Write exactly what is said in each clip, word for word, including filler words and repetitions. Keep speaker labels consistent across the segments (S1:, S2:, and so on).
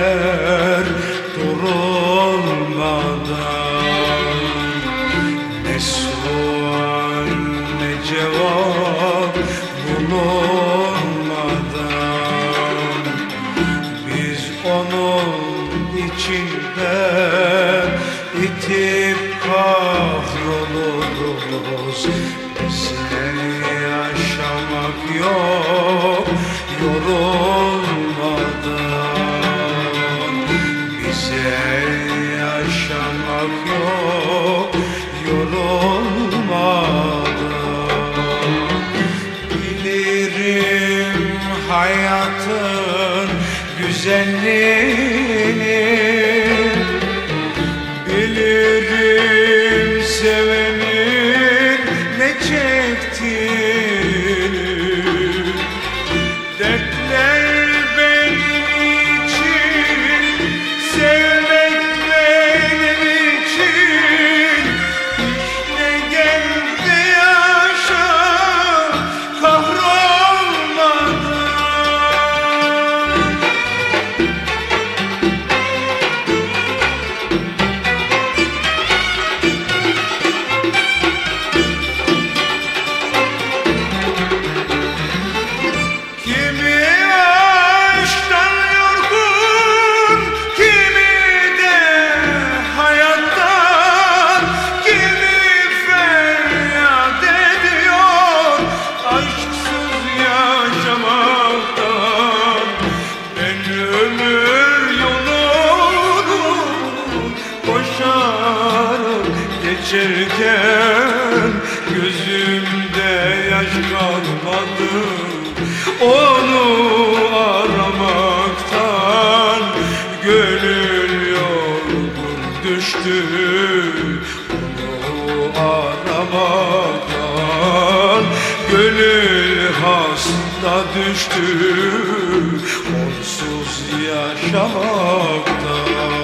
S1: geçer durulmadan. Ne sual ne cevap bulunmadan. Biz onun içinde itip kahroluruz. Bize yaşamak yok yorulmadan. Bize yaşamak yok yorulmadan. Bilirim hayatın güzelliğini, bilirim sevenin ne çektiğini. Dertler benim için, sevmek benim için. İşte geldi yaşa kahrolmadan. Geçerken gözümde yaş kalmadı. Onu aramaktan gönül yorgun düştü. Onu aramaktan gönül hasta düştü. Onsuz yaşamaktan.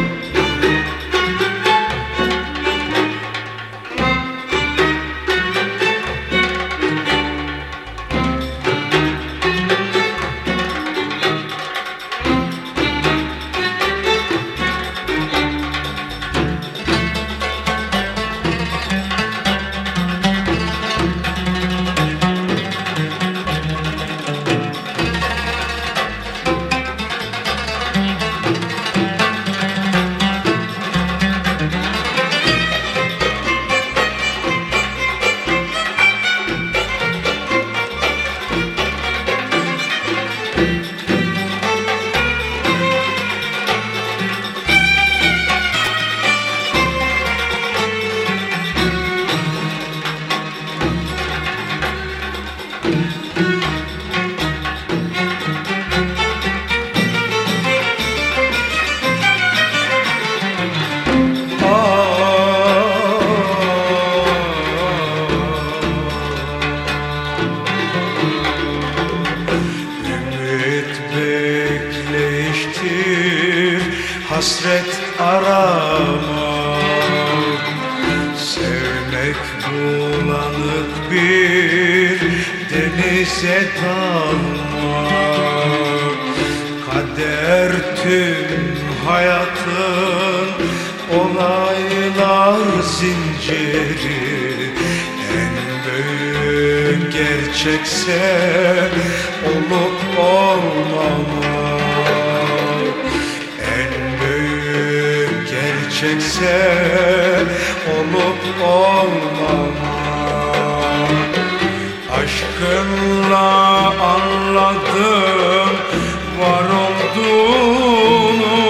S1: Hasret aramak, sevmek bulanık bir denize dalmak. Kader tüm hayatın olaylar zinciri. En büyük gerçekse olup olmamak. En büyük gerçekse olup olmamak. Aşkınla anladım var olduğunu.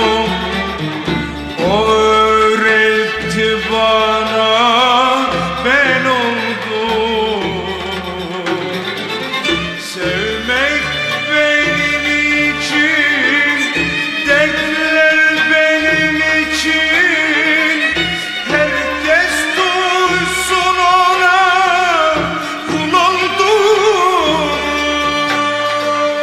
S1: O öğretti bana ben oldum. Sevmek benim için, dertler benim için. Herkes duysun ona kul oldum.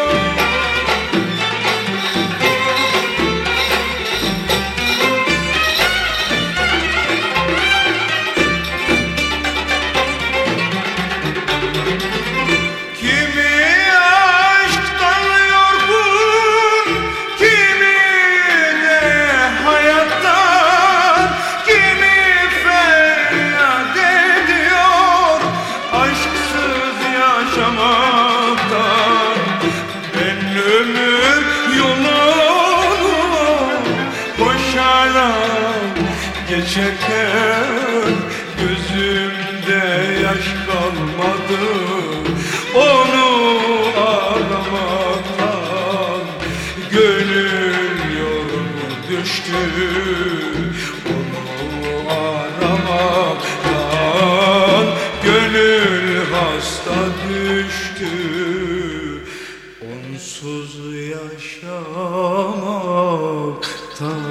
S1: geçerken gözümde yaş kalmadı. Onu aramaktan gönül yorgun düştü. Onu aramaktan gönül hasta düştü. Onsuz yaşamaktan